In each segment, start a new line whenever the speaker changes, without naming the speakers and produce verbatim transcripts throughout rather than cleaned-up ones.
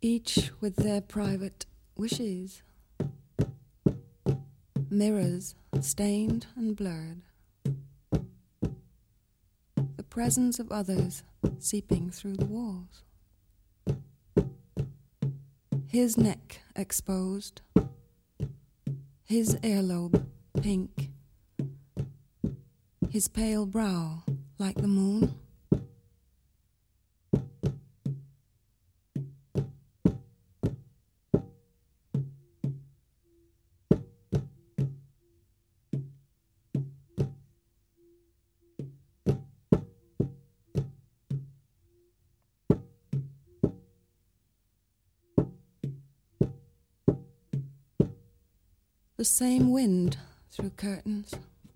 each with their private wishes, mirrors stained and blurred, the presence of others seeping through the walls. His neck exposed, his earlobe pink, his pale brow like the moon. The same wind through curtains,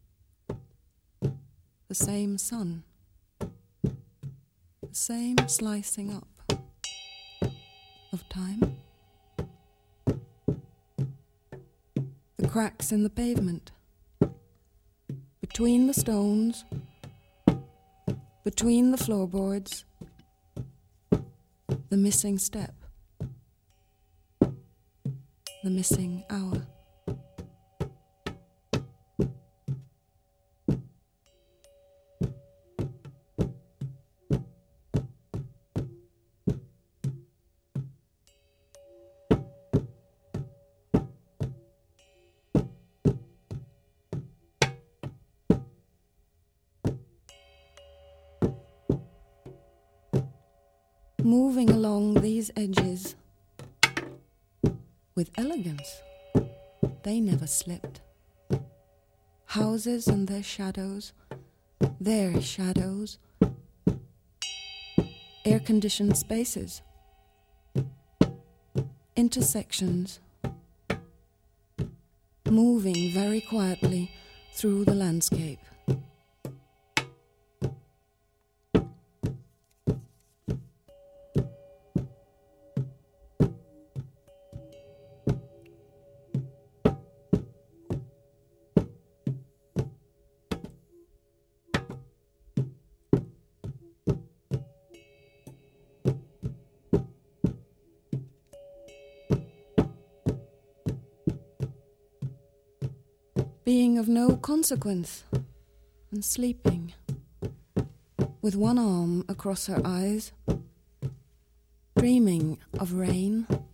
the same sun, the same slicing up of time. The cracks in the pavement, between the stones, between the floorboards, the missing step, the missing hour. Moving along these edges with elegance, they never slipped. Houses and their shadows, their shadows, air-conditioned spaces, intersections, moving very quietly through the landscape. Being of no consequence and sleeping, with one arm across her eyes, dreaming of rain